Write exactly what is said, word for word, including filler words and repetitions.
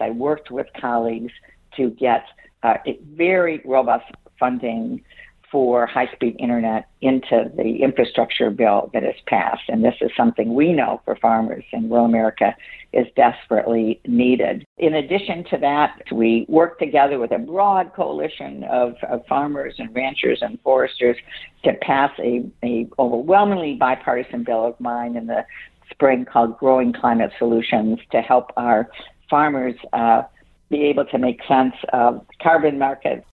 I worked with colleagues to get uh, a very robust funding for high-speed internet into the infrastructure bill that is passed. And this is something we know for farmers in rural America is desperately needed. In addition to that, we worked together with a broad coalition of, of farmers and ranchers and foresters to pass a, a overwhelmingly bipartisan bill of mine in the spring called Growing Climate Solutions to help our farmers uh, be able to make sense of carbon markets